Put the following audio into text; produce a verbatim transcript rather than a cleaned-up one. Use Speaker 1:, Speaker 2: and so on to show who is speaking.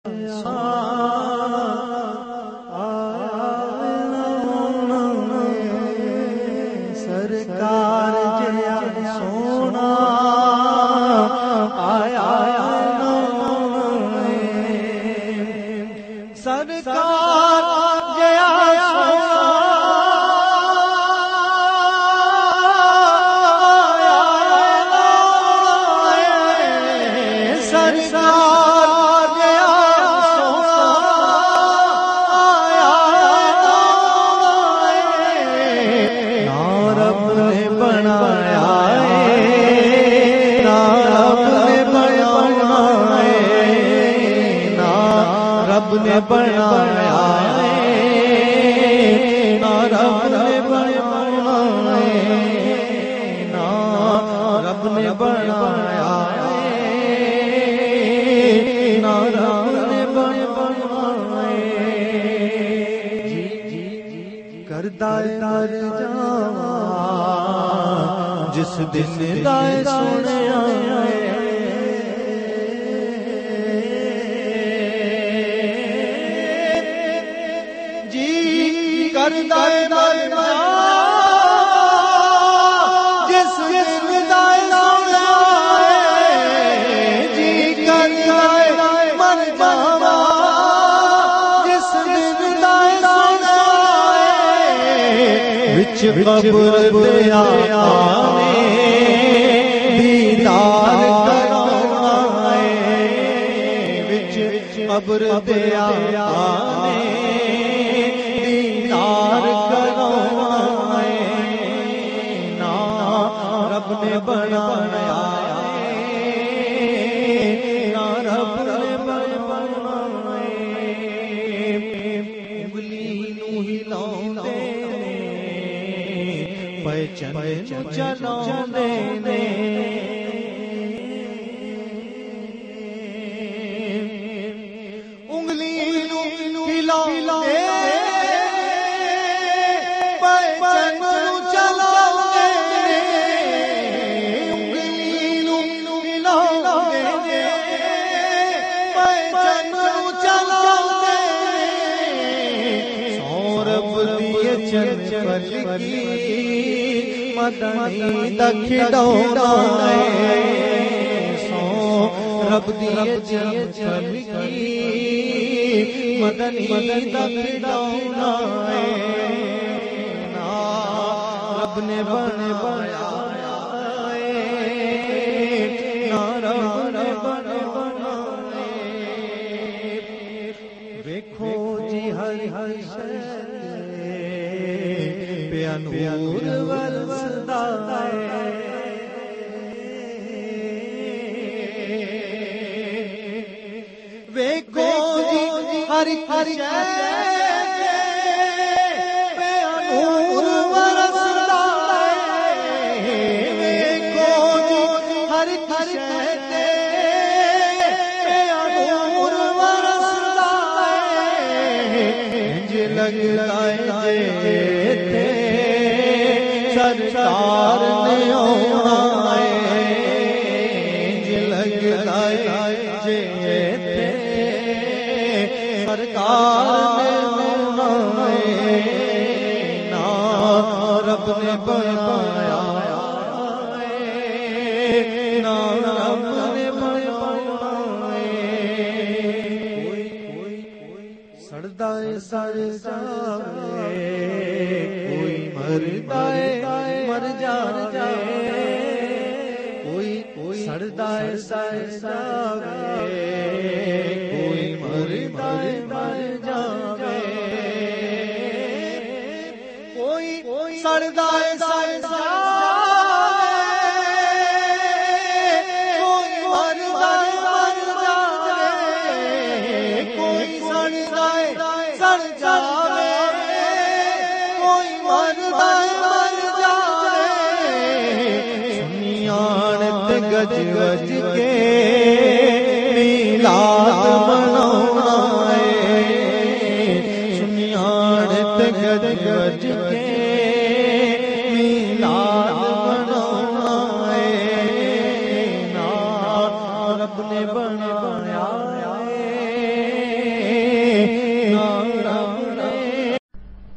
Speaker 1: सरकार जया सोना आया सरकार जया रब ने बनाया ना रब ने बनाया ना रब ने बनाया ना रब ने बनाया करदा कर जावा जिस दिन दाए सुनिया करदा कर जिस दिन दाए सुनिया जी करदा मर जावा जिस दिन दाए सुनिया विच कब्र दे आने दीदार कराना विच कब्र दे आने दीदार कराना ना रब ने बनाया ना रब ने बनाया उंगली नू हिलाउंदे पहचान चलाउंदे ने उंगली नू हिलाउंदे मदनी दखिडौना सो रब दिए चल की मदनी दखिडौना ना रब ने बनाया ना रब ने बनाया देखो जी हर हर नूर वरसदा है वेखो जी हर हर नूर वरसदा है वेखो जी हर हर नूर वरसदा है इंज लगदा है सरकार ने आना इंज लगदा जे थे सरकार ने आना ना रब ने बनाया ना रब ने बनाया कोई कोई सड़दा है सड़ जावे कोई मरदा है मर जावे कोई कोई सड़दा है सड़ जावे कोई मरदा है मर जावे कोई कोई सड़दा है सड़ जावे कोई मरदा है मर जावे कोई सड़दा है सड़ जावे कोई मरदा है गज गज